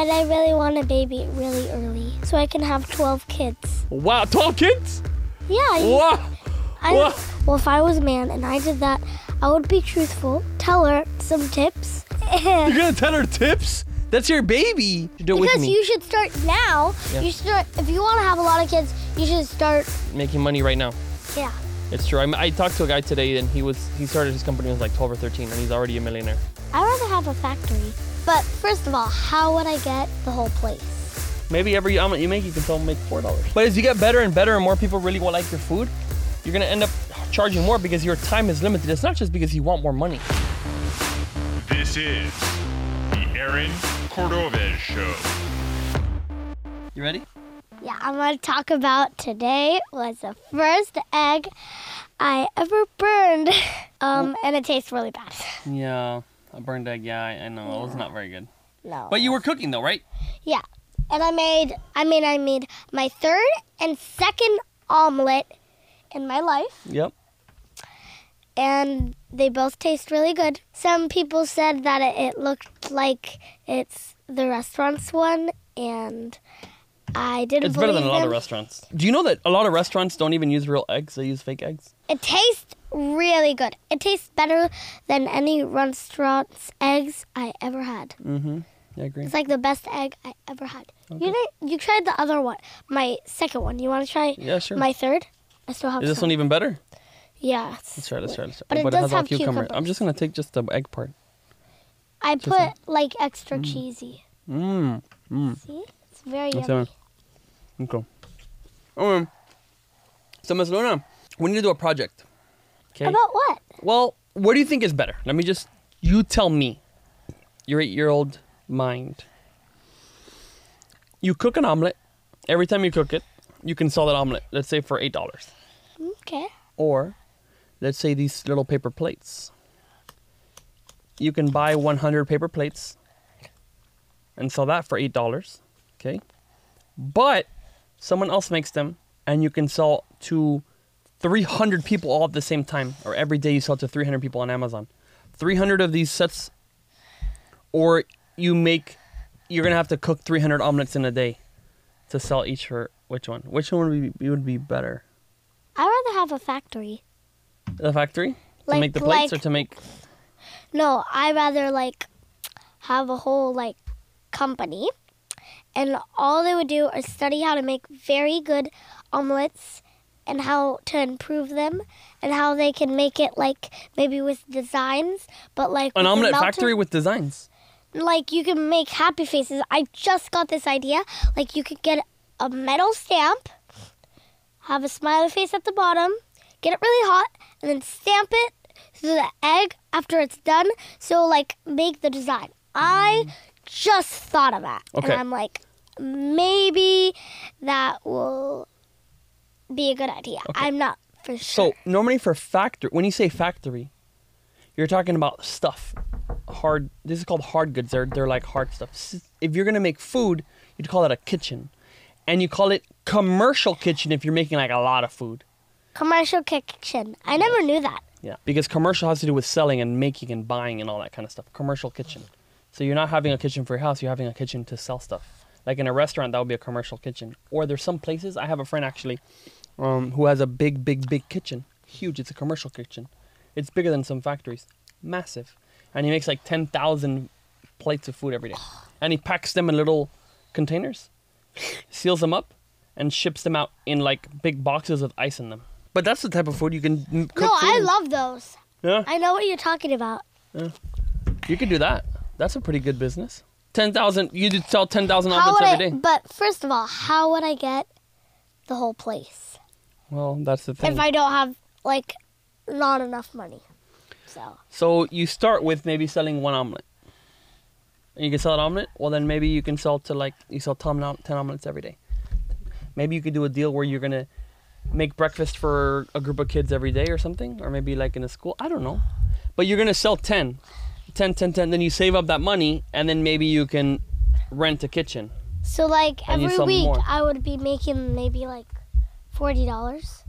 And I really want a baby really early so I can have 12 kids. Wow, 12 kids? Yeah. Wow. Well, if I was a man and I did that, I would be truthful, tell her some tips. You're gonna tell her tips? That's your baby. Do it with Because me. you should start now. Yeah. You start if you want to have a lot of kids. You should start. Making money right now. Yeah. It's true. I talked to a guy today, and he started his company when he was like 12 or 13, and he's already a millionaire. I'd rather have a factory. But first of all, how would I get the whole place? Maybe every omelet you make, you can sell make $4. But as you get better and better, and more people really will like your food, you're gonna end up charging more because your time is limited. It's not just because you want more money. This is the Aaron Cordovez Show. You ready? Yeah, I'm going to talk about today was the first egg I ever burned. And it tastes really bad. Yeah, a burned egg. Yeah, I know. It was not very good. No. But you were cooking though, right? Yeah. And I made my third and second omelet in my life. Yep. And they both taste really good. Some people said that it looked like it's the restaurant's one, and I didn't It's believe better than a lot of them. restaurants. Do you know that a lot of restaurants don't even use real eggs? They use fake eggs. It tastes really good. It tastes better than any restaurant's eggs I ever had. Mm-hmm. I agree. It's like the best egg I ever had. Okay. You tried the other one, my second one. You want to try Yeah, sure. my third? I still have Is this some. one even better? Yeah. Let's try. But it it does has all have cucumber. I'm cucumbers. just gonna take just the egg part. I put like extra cheesy. Mmm. See? It's very That's yummy. Okay. So, Ms. Luna, we need to do a project. Okay. About what? Well, what do you think is better? You tell me. Your 8-year-old mind. You cook an omelet. Every time you cook it, you can sell that omelet, let's say for $8. Okay. Or, let's say these little paper plates. You can buy 100 paper plates and sell that for $8. Okay. But someone else makes them, and you can sell to 300 people all at the same time, or every day you sell to 300 people on Amazon. 300 of these sets, or you're gonna have to cook 300 omelets in a day to sell each for which one? Which one would be better? I'd rather have a factory. The factory to Like- make the plates, like- or to make? No, I'd rather have a whole company, and all they would do is study how to make very good omelets and how to improve them and how they can make it maybe with designs, but An with the omelet melted- factory with designs. you can make happy faces. I just got this idea. You could get a metal stamp, have a smiley face at the bottom, get it really hot, and then stamp it to the egg after it's done. So make the design. I just thought of that. Okay. And I'm like, maybe that will be a good idea. Okay. I'm not for sure. So normally for factory, when you say factory, you're talking about stuff. This is called hard goods. They're like hard stuff. If you're gonna make food, you'd call it a kitchen, and you call it commercial kitchen if you're making a lot of food. Commercial kitchen. I never knew that. Yeah, because commercial has to do with selling and making and buying and all that kind of stuff. Commercial kitchen. So you're not having a kitchen for your house. You're having a kitchen to sell stuff. Like in a restaurant, that would be a commercial kitchen. Or there's some places. I have a friend actually, who has a big kitchen. Huge. It's a commercial kitchen. It's bigger than some factories. Massive. And he makes 10,000 plates of food every day. And he packs them in little containers, seals them up, and ships them out in big boxes with ice in them. But that's the type of food you can cook. No, food I in. love those. Yeah, I know what you're talking about. you could do that. That's a pretty good business. 10,000. You could sell 10,000 How omelets would every day. But first of all, how would I get the whole place Well, that's the thing. if I don't have not enough money? So you start with maybe selling one omelet. And you can sell an omelet. Well, then maybe you can sell to you sell 10 omelets every day. Maybe you could do a deal where you're gonna make breakfast for a group of kids every day or something, or maybe in a school. I don't know. But you're gonna sell 10. Then you save up that money, and then maybe you can rent a kitchen. So And you every sell week more. I would be making maybe $40.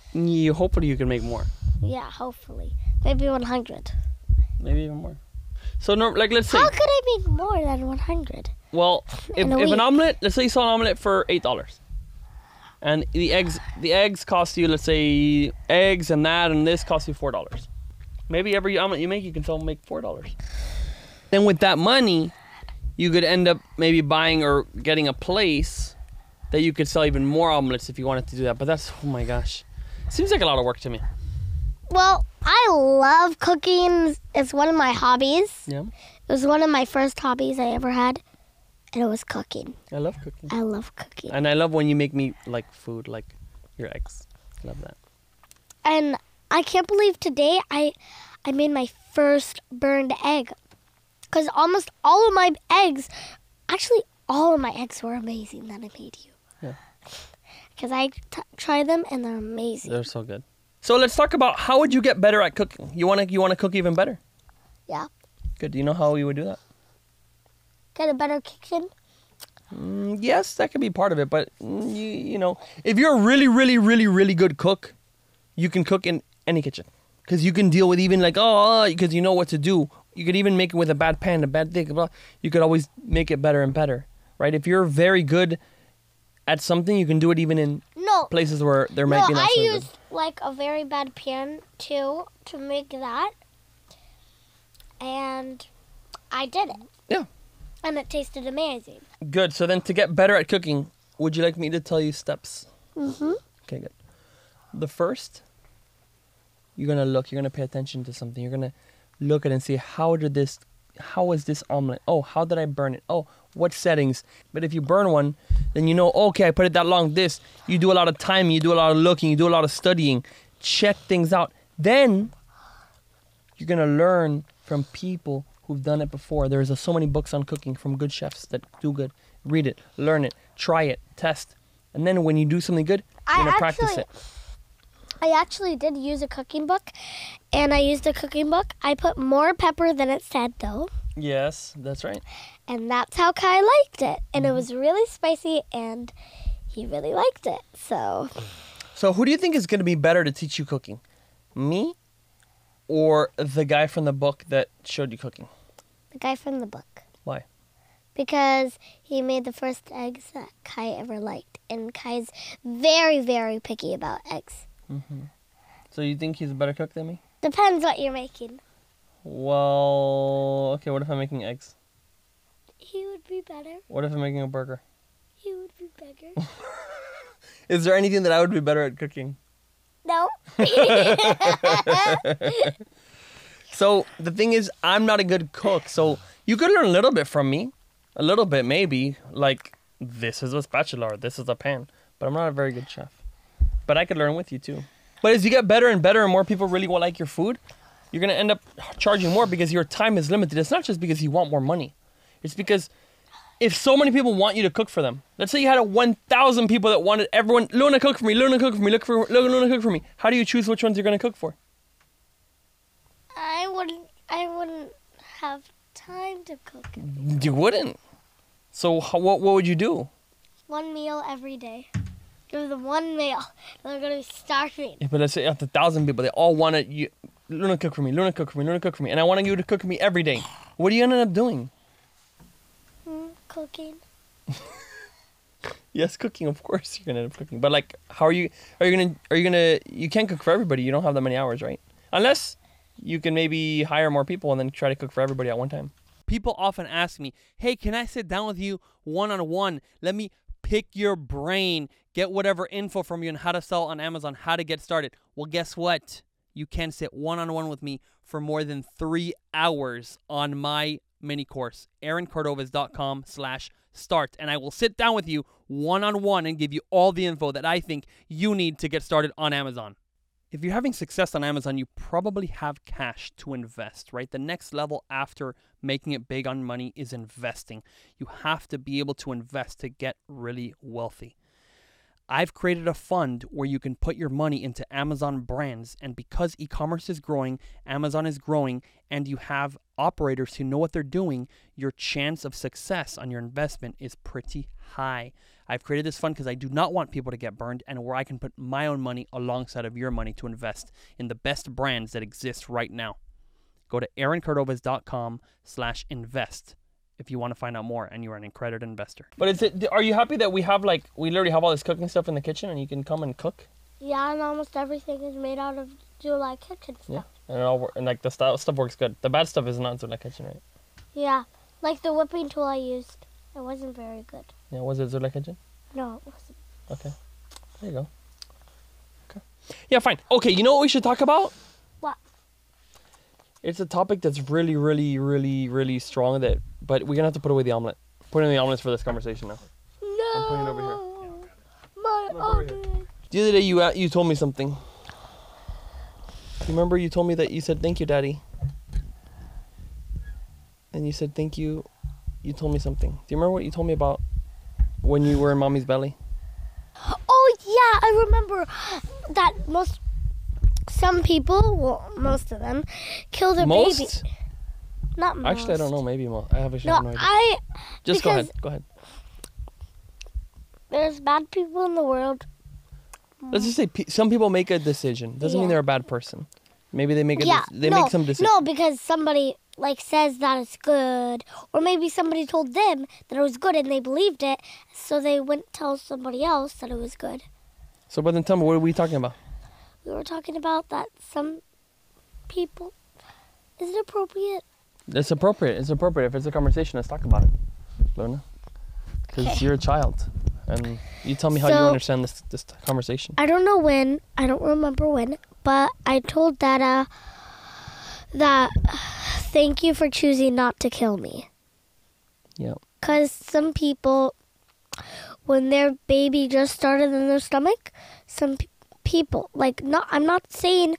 Hopefully you can make more. Yeah, hopefully. Maybe 100. Maybe even more. So like let's say, How could I make more than 100? well, if in a an week? omelet, let's say you sell an omelet for $8, and the eggs cost you, let's say, eggs and that and this cost you $4. Maybe every omelet you make, you can make $4. Then with that money, you could end up maybe buying or getting a place that you could sell even more omelets if you wanted to do that. But that's, oh my gosh, seems like a lot of work to me. Well, I love cooking. It's one of my hobbies. Yeah, It was one of my first hobbies I ever had, and it was cooking. I love cooking. I love cooking. And I love when you make me like food, like your eggs. Love that. And I can't believe today I made my first burned egg. Because almost all of my eggs, actually all of my eggs were amazing that I made you. Yeah. Because I try them and they're amazing. They're so good. So let's talk about how would you get better at cooking? You want to cook even better? Yeah. Good. Do you know how you would do that? Get a better kitchen. Yes, that could be part of it. But you know, if you're a really, really, really, really good cook, you can cook in any kitchen. Because you can deal with even like, because you know what to do. You could even make it with a bad pan, a bad thing. Blah. You could always make it better and better, right? If you're very good at something, you can do it even in places where there might be not so good. I used like a very bad pan too to make that. And I did it. Yeah. And it tasted amazing. Good. So then to get better at cooking, would you like me to tell you steps? Mm-hmm. Okay, good. The first, you're going to pay attention to something. You're going to look at it and see, how is this omelet? Oh, how did I burn it? Oh, what settings? But if you burn one, then you know, okay, I put it that long. You do a lot of timing, you do a lot of looking, you do a lot of studying, check things out. Then you're going to learn from people who've done it before. There's so many books on cooking from good chefs that do good. Read it, learn it, try it, test. And then when you do something good, you're going to practice it. I actually did use a cooking book, and I used a cooking book. I put more pepper than it said, though. Yes, that's right. And that's how Kai liked it. And it was really spicy, and he really liked it. So who do you think is going to be better to teach you cooking? Me or the guy from the book that showed you cooking? The guy from the book. Why? Because he made the first eggs that Kai ever liked. And Kai's very, very picky about eggs. Mm-hmm. So you think he's a better cook than me? Depends what you're making. Well, okay, what if I'm making eggs? He would be better. What if I'm making a burger? He would be better. Is there anything that I would be better at cooking? No. So the thing is, I'm not a good cook. So you could learn a little bit from me. A little bit, maybe. Like, this is a spatula, or this is a pan. But I'm not a very good chef. But I could learn with you too. But as you get better and better and more people really will like your food, you're going to end up charging more because your time is limited. It's not just because you want more money. It's because if so many people want you to cook for them, let's say you had 1,000 people that wanted everyone, Luna, cook for me, Luna, cook for me, Luna, cook for me. How do you choose which ones you're going to cook for? I wouldn't have time to cook. You wouldn't. So what would you do? One meal every day. Give them one meal. They're going to be starving. Yeah, but let's say after 1,000 people, they all wanted you, Luna, cook for me, Luna, cook for me, Luna, cook for me. And I want you to cook for me every day. What do you end up doing? Cooking. Yes, cooking, of course you're gonna end up cooking. But like, you can't cook for everybody. You don't have that many hours, right? Unless you can maybe hire more people and then try to cook for everybody at one time. People often ask me, hey, can I sit down with you one-on-one? Let me pick your brain, get whatever info from you on how to sell on Amazon, how to get started. Well, guess what? You can sit one-on-one with me for more than 3 hours on my mini course, aaroncordovez.com/start. And I will sit down with you one-on-one and give you all the info that I think you need to get started on Amazon. If you're having success on Amazon, you probably have cash to invest, right? The next level after making it big on money is investing. You have to be able to invest to get really wealthy. I've created a fund where you can put your money into Amazon brands, and because e-commerce is growing, Amazon is growing, and you have operators who know what they're doing, your chance of success on your investment is pretty high. I've created this fund because I do not want people to get burned, and where I can put my own money alongside of your money to invest in the best brands that exist right now. Go to aaroncordovas.com/invest if you want to find out more and you are an accredited investor. But are you happy that we literally have all this cooking stuff in the kitchen and you can come and cook? Yeah, and almost everything is made out of July Kitchen stuff. Yeah, and like the stuff works good. The bad stuff is not July Kitchen, right? Yeah, like the whipping tool I used, it wasn't very good. Yeah, was it July Kitchen? No, it wasn't. Okay, there you go. Okay. Yeah, fine. Okay, you know what we should talk about? What? It's a topic that's really, really, really, really strong. But we're gonna have to put away the omelet. Put in the omelets for this conversation now. No. I'm putting it over here. My over here. omelet. The other day you told me something. You remember you told me that you said thank you, Daddy. And you said thank you. You told me something. Do you remember what you told me about when you were in Mommy's belly? Oh yeah, I remember that some people, well, most of them, kill their Most? baby. Not most. Actually, I don't know. Maybe most. I have no idea. Just go because ahead. Go ahead. There's bad people in the world. Let's just say some people make a decision. Doesn't mean Yeah. they're a bad person. Maybe they make Make some decision. No, because somebody says that it's good, or maybe somebody told them that it was good and they believed it, so they wouldn't tell somebody else that it was good. So, but then tell me, what are we talking about? We were talking about that some people. Is it appropriate? It's appropriate. It's appropriate. If it's a conversation, let's talk about it, Luna. Because Okay. you're a child, and you tell me how you So- understand this conversation. I don't know when. I don't remember when, but I told that thank you for choosing not to kill me. Yeah. Because some people, when their baby just started in their stomach, some people, I'm not saying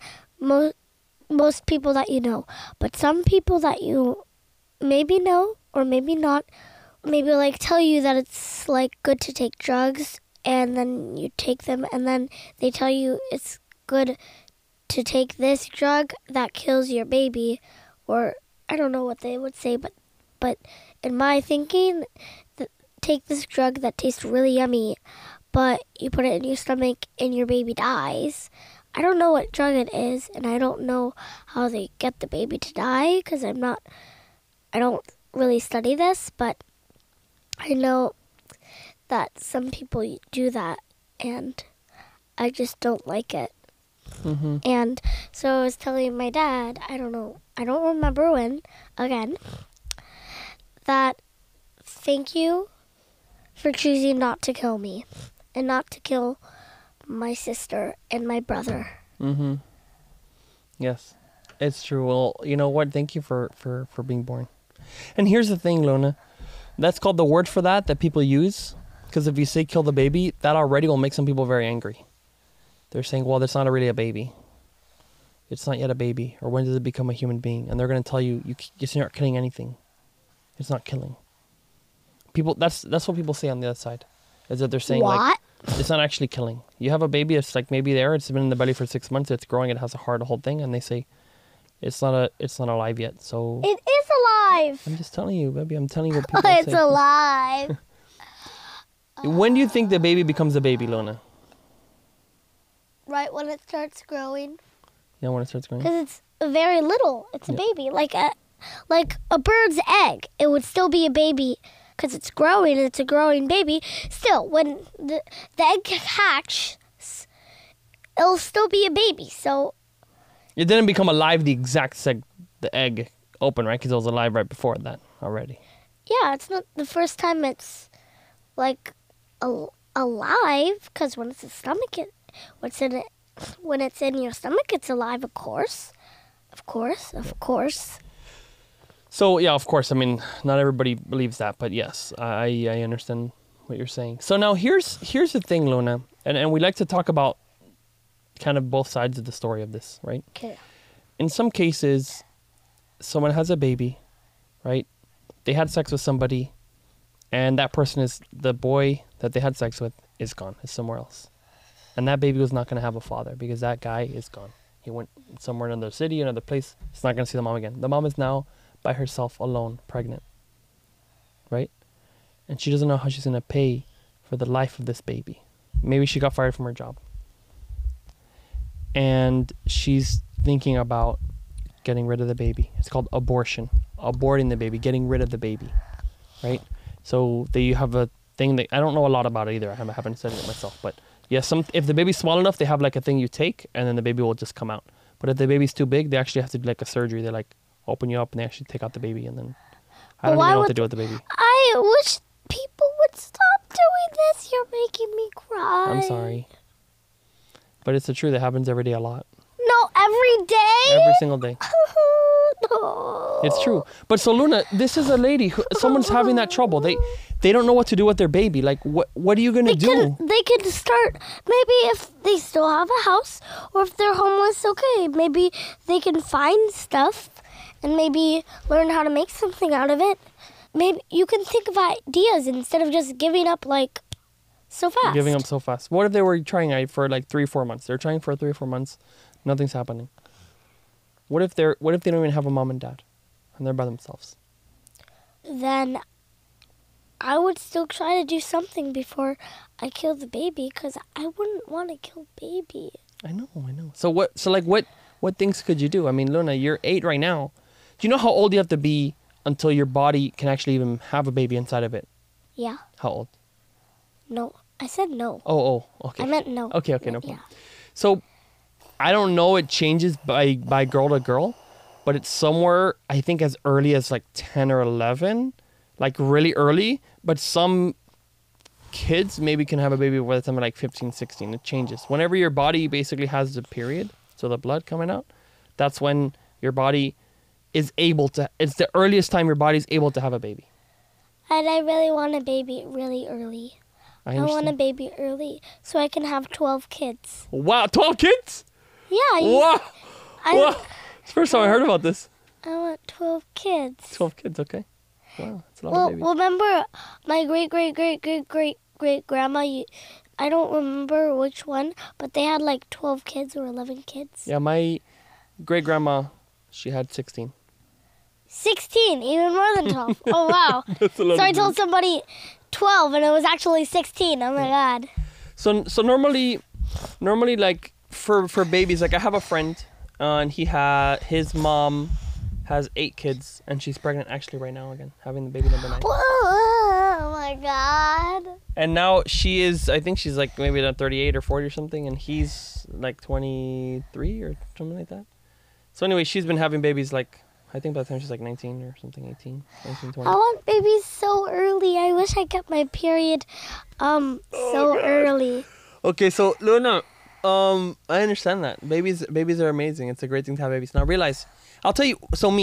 most people that you know, but some people that you maybe know or maybe not, maybe tell you that it's good to take drugs, and then you take them, and then they tell you it's good to take this drug that kills your baby, or I don't know what they would say, but in my thinking, take this drug that tastes really yummy, but you put it in your stomach and your baby dies. I don't know what drug it is, and I don't know how they get the baby to die, because I don't really study this, but I know that some people do that, and I just don't like it. Mm-hmm. And so I was telling my dad, I don't remember when, again, that thank you for choosing not to kill me and not to kill my sister and my brother. Mm-hmm. Yes, it's true. Well, you know what? Thank you for being born. And here's the thing, Luna. That's called the word for that people use. Because if you say kill the baby, that already will make some people very angry. They're saying, well, that's not really a baby. It's not yet a baby. Or when does it become a human being? And they're going to tell you, you're not killing anything. It's not killing. People, that's what people say on the other side. Is that they're saying, What? it's not actually killing. You have a baby, it's maybe there, it's been in the belly for 6 months, it's growing, it has a heart, a whole thing, and they say, it's not alive yet. So It is alive. I'm just telling you, baby. I'm telling you what people It's say. alive. When do you think the baby becomes a baby, Luna? Right when it starts growing. Yeah, when it starts growing. Because it's very little. It's a Yeah. baby. Like a bird's egg. It would still be a baby because it's growing and it's a growing baby. Still, when the egg hatches, it'll still be a baby. So, It didn't become alive the exact the egg opened, right? Because it was alive right before that already. yeah, it's not the first time it's alive. Because when it's in stomach, when it's in your stomach, it's alive, of course. Of course. So, yeah, of course. I mean, not everybody believes that, but yes, I understand what you're saying. So now here's the thing, Luna, and we like to talk about kind of both sides of the story of this, right? Okay. In some cases, someone has a baby, right? They had sex with somebody, and that person the boy that they had sex with is gone, is somewhere else. And that baby was not going to have a father because that guy is gone. He went somewhere in another city, another place. He's not going to see the mom again. The mom is now by herself, alone, pregnant, right? And she doesn't know how she's going to pay for the life of this baby. Maybe she got fired from her job. And she's thinking about getting rid of the baby. It's called abortion. Aborting the baby, getting rid of the baby, right? So they have a thing that I don't know a lot about it either. I haven't studied it myself, but yeah, if the baby's small enough, they have like a thing you take, and then the baby will just come out. But if the baby's too big, they actually have to do like a surgery. They like open you up and they actually take out the baby, and then I don't even know what to do with the baby. I wish people would stop doing this. You're making me cry. I'm sorry, but it's the truth. It happens every day a lot. No, every day. Every single day. No. It's true. But so Luna, this is a lady who someone's having that trouble. They don't know what to do with their baby. Like what are you gonna do? They could start, maybe if they still have a house, or if they're homeless, okay, maybe they can find stuff and maybe learn how to make something out of it. Maybe you can think of ideas instead of just giving up like so fast. Giving up so fast. What if they were trying for like 3-4 months? They're trying for 3 or 4 months, nothing's happening. What if they don't even have a mom and dad and they're by themselves? Then I would still try to do something before I kill the baby, because I wouldn't want to kill baby. I know. So what things could you do? I mean, Luna, you're 8 right now. Do you know how old you have to be until your body can actually even have a baby inside of it? Yeah. How old? No. I said no. Oh, okay. I meant no. Okay, no problem. Yeah. So, I don't know, it changes by girl to girl, but it's somewhere, I think, as early as like 10 or 11, like really early, but some kids maybe can have a baby by the time of like 15, 16. It changes. Whenever your body basically has the period, so the blood coming out, that's when your body is able to, it's the earliest time your body's able to have a baby. And I really want a baby really early. I want a baby early so I can have 12 kids. Wow, 12 kids? Yeah. Wow. It's the first time I heard about this. I want 12 kids. 12 kids, okay. Wow, that's a lot of babies. Well, remember my great grandma, I don't remember which one, but they had like 12 kids or 11 kids. Yeah, my great grandma, she had 16. 16, even more than 12. Oh, wow. That's a lot So of I told somebody 12 and it was actually 16. Oh my God. So normally like for babies, like I have a friend, and his mom has 8 kids, and she's pregnant actually right now again, having the baby number 9. Oh my God. And now I think she's like maybe at 38 or 40 or something, and he's like 23 or something like that. So anyway, she's been having babies like, I think by the time she's like 19 or something, 18, 19, 20. I want babies so early. I wish I got my period early. Okay, so Luna, I understand that. Babies are amazing. It's a great thing to have babies. Now realize, I'll tell you, so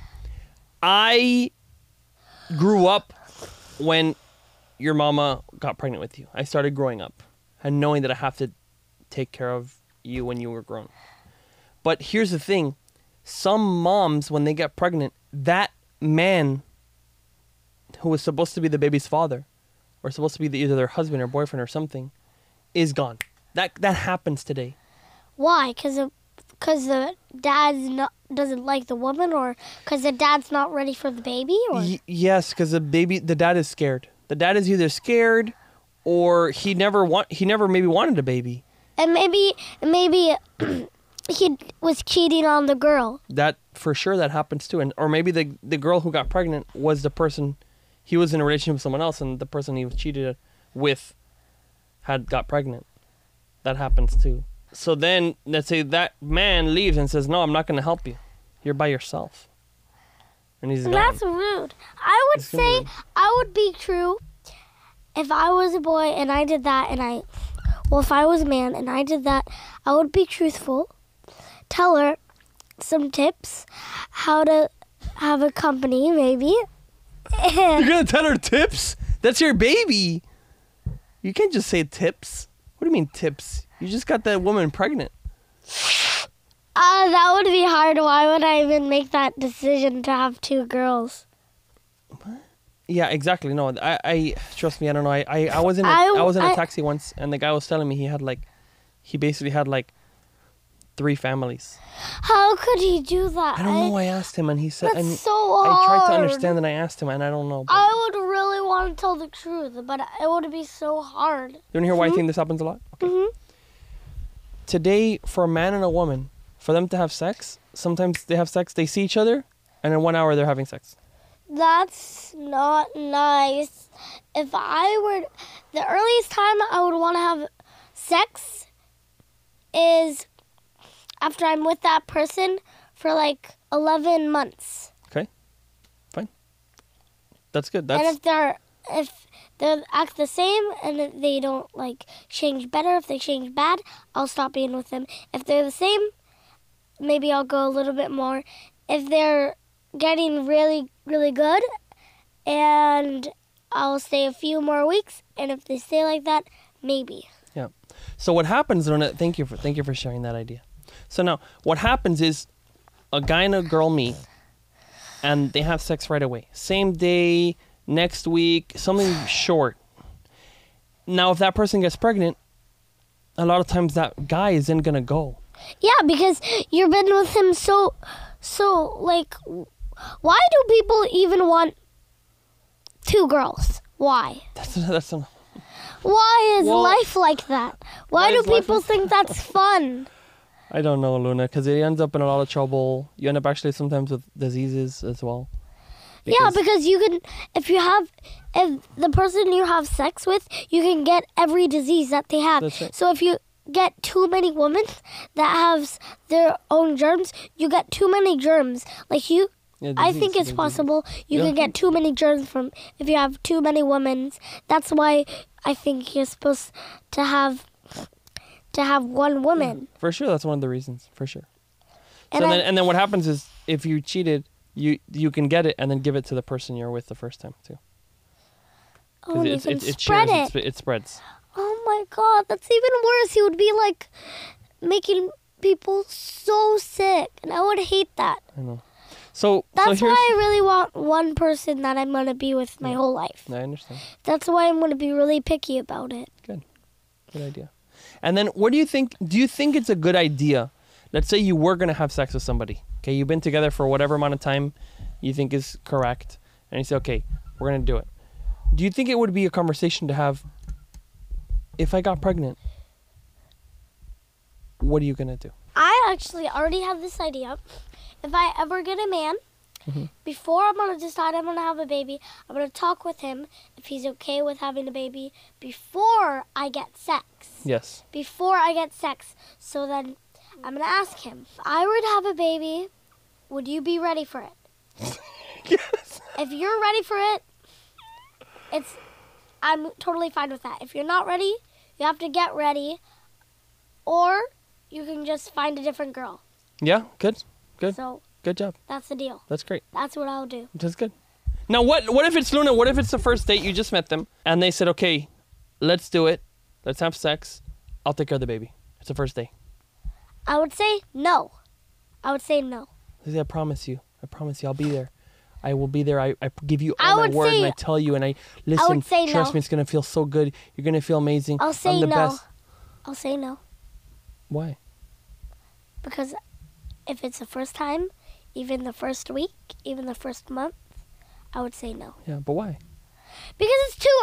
I grew up when your mama got pregnant with you. I started growing up and knowing that I have to take care of you when you were grown. But here's the thing. Some moms, when they get pregnant, that man who was supposed to be the baby's father, or supposed to be either their husband or boyfriend or something, is gone. That happens today. Why? Because the dad doesn't like the woman, or because the dad's not ready for the baby? Or? Yes, because the dad is scared. The dad is either scared, or he never maybe wanted a baby. And maybe he was cheating on the girl. That for sure that happens too, or maybe the girl who got pregnant was the person, he was in a relationship with someone else, and the person he was cheated with got pregnant. That happens too. So then let's say that man leaves and says, "No, I'm not going to help you. You're by yourself." And he's gone. That's rude. I would say rude. I would be true if I was a boy and I did that, if I was a man and I did that, I would be truthful. Tell her some tips, how to have a company, maybe. You're going to tell her tips? That's your baby. You can't just say tips. What do you mean tips? You just got that woman pregnant. That would be hard. Why would I even make that decision to have 2 girls? What? Yeah, exactly. No, I trust me. I don't know. I was in a taxi once, and the guy was telling me he basically had like 3 families. How could he do that? I don't know. I asked him, and he said, That's so hard. I tried to understand, and I asked him, and I don't know. I would really want to tell the truth, but it would be so hard. You want to hear why I think this happens a lot? Okay. Mm-hmm. Today, for a man and a woman, for them to have sex, sometimes they have sex, they see each other, and in 1 hour they're having sex. That's not nice. If I were, the earliest time I would want to have sex is after I'm with that person for like 11 months. Okay, fine. That's good. And That's if they act the same and if they don't like change better, if they change bad, I'll stop being with them. If they're the same, maybe I'll go a little bit more. If they're getting really, really good, and I'll stay a few more weeks. And if they stay like that, maybe. yeah. So what happens, Luna? Thank you for sharing that idea. So now, what happens is, a guy and a girl meet, and they have sex right away, same day, next week, something short. Now, if that person gets pregnant, a lot of times that guy isn't gonna go. Yeah, because you've been with him so like, why do people even want 2 girls? Why? That's an, Why is Well, life like that? Why do is life people like- think that's fun? I don't know, Luna, because it ends up in a lot of trouble. You end up actually sometimes with diseases as well. Yeah, because you can, if the person you have sex with, you can get every disease that they have. That's right. So if you get too many women that have their own germs, you get too many germs. Like Yeah, I disease, think it's disease. possible you Yeah. can get too many germs from if you have too many women. That's why I think you're supposed to have one woman. For sure, that's one of the reasons. For sure. And So I- then what happens is, if you cheated, you can get it and then give it to the person you're with the first time too. Oh, and you can it spread shares, it. it spreads. Oh my God, that's even worse. He would be like making people so sick, and I would hate that. I know. So That's so here's, why I really want one person that I'm gonna be with my whole life. I understand. That's why I'm gonna be really picky about it. Good idea. And then what do you think? Do you think it's a good idea? Let's say you were gonna have sex with somebody. Okay, you've been together for whatever amount of time you think is correct, and you say, okay, we're gonna do it. Do you think it would be a conversation to have? If I got pregnant, what are you gonna do? I actually already have this idea. If I ever get a man, before I'm gonna decide I'm gonna have a baby, I'm gonna talk with him if he's okay with having a baby before I get sex. Yes. Before I get sex. So then I'm gonna ask him, if I were to have a baby, would you be ready for it? Yes. If you're ready for it, I'm totally fine with that. If you're not ready, you have to get ready, or you can just find a different girl. Yeah. Good. Good. So Good job. that's the deal. That's great. That's what I'll do. That's good. Now, what if it's Luna? What if it's the first date? You just met them, and they said, okay, let's do it. Let's have sex. I'll take care of the baby. It's the first day. I would say no. I would say no. They say, I promise you. I'll be there. I will be there. I give you I all my would word, say- and I tell you, and I listen. say Trust no. me, it's gonna feel so good. You're gonna feel amazing. I'll say I'm the no. best. I'll say no. Why? Because if it's the first time, even the first week, even the first month, I would say no. Yeah, but why? Because it's too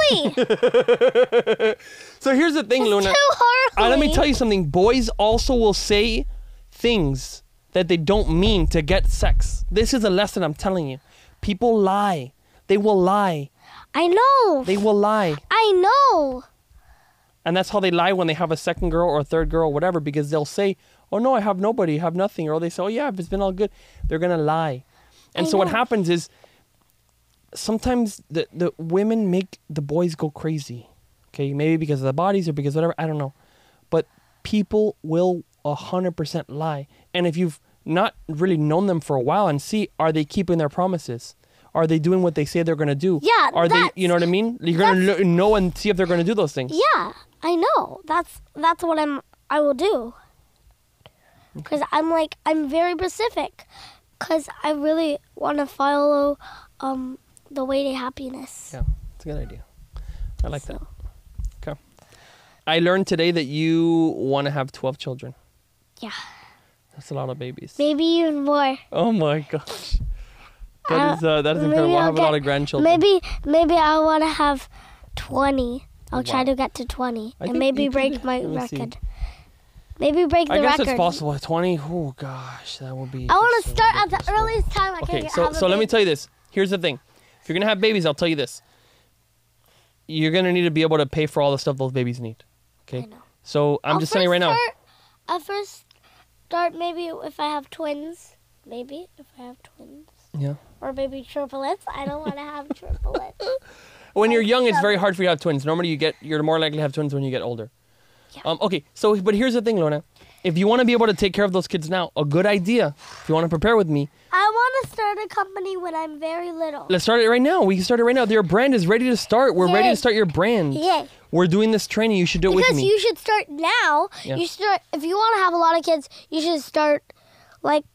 early. So here's the thing, It's Luna. too early. Let me tell you something. Boys also will say things that they don't mean to get sex. This is a lesson I'm telling you. People lie. They will lie. I know. They will lie. I know. And that's how they lie when they have a second girl or a third girl or whatever, because they'll say, oh no, I have nobody, I have nothing. Or they say, oh yeah, it's been all good. They're going to lie. And I so what know. happens is sometimes the women make the boys go crazy. Okay, maybe because of the bodies or because whatever, I don't know. But people will 100% lie. And if you've not really known them for a while and see, are they keeping their promises? Are they doing what they say they're going to do? Yeah, Are they, that's- you know what I mean? You're going to know and see if they're going to do those things. Yeah, I know. That's what I will do. Because I'm very specific. Because I really want to follow the way to happiness. Yeah, it's a good idea. I like that. So, Okay. I learned today that you want to have 12 children. yeah, That's a lot of babies. maybe even more. Oh my gosh. That is maybe incredible. I I'll have a lot get- of grandchildren. Maybe I want to have 20. I'll try Wow. to get to 20 I and think maybe you could- break my let me see. record. Maybe break the I guess record. it's possible. At 20, oh gosh, that would be. I want to so start at the ridiculous. earliest time I can Okay, have so a let me baby. tell you this. Here's the thing: if you're gonna have babies, I'll tell you this. You're gonna need to be able to pay for all the stuff those babies need. Okay. I know. So I'm just telling you right now. I'll first start maybe if I have twins. Maybe if I have twins. Yeah. Or maybe triplets. I don't want to have triplets. When you're young, it's very hard for you to have twins. Normally, you're more likely to have twins when you get older. Yeah. Okay. So, but here's the thing, Lona. If you want to be able to take care of those kids now, a good idea. If you want to prepare with me, I want to start a company when I'm very little. let's start it right now. We can start it right now. Your brand is ready to start. We're ready Yay. to start your brand. Yay. We're doing this training. You should do it with Because me. you should start now. Yeah. You start if you want to have a lot of kids. You should start like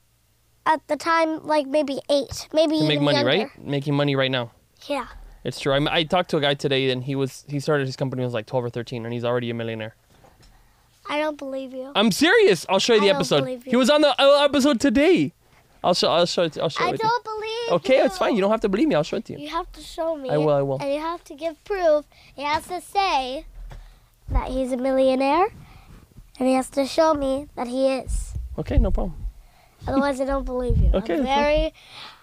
at the time like maybe 8, maybe To even make money, younger. right? Making money right now. Yeah. It's true. I talked to a guy today, and he started his company when he was like 12 or 13, and he's already a millionaire. I don't believe you. I'm serious. I'll show you the I don't episode. believe you. He was on the episode today. I'll show it. I with you. don't believe Okay, you. it's fine. You don't have to believe me. I'll show it to you. You have to show me. I will. And you have to give proof. He has to say that he's a millionaire, and he has to show me that he is. Okay, no problem. Otherwise, I don't believe you. Okay, I'm that's fine. very.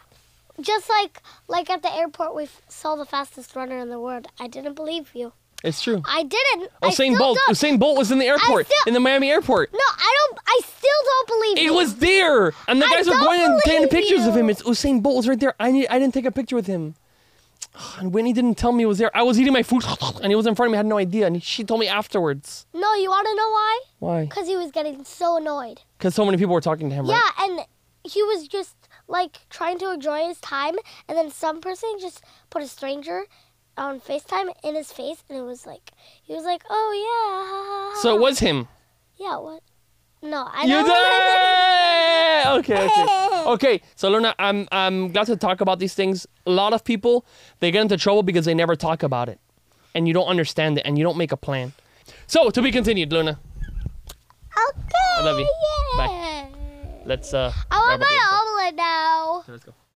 Just like at the airport, we saw the fastest runner in the world. I didn't believe you. It's true. I didn't. I Usain still Bolt. don't. Usain Bolt was in the airport, still- in the Miami airport. No, I still don't believe It you. was there, and the I guys were don't going and taking believe pictures of you. him. It's Usain Bolt was right there. I didn't take a picture with him, and Whitney didn't tell me he was there. I was eating my food, and he was in front of me. I had no idea, and she told me afterwards. No, you want to know why? Why? Because he was getting so annoyed. Because so many people were talking to him. Yeah, Right? and he was just like trying to enjoy his time, and then some person just put a stranger on FaceTime in his face, and it was like he was like, "Oh yeah." Ha, ha, ha." So it was him. Yeah. What? No, I You don't. did. Okay. So Luna, I'm glad to talk about these things. A lot of people, they get into trouble because they never talk about it, and you don't understand it, and you don't make a plan. So to be continued, Luna. Okay. I love you. Yeah. Bye. Let's I wrap want up the episode. my omelet now. Let's go.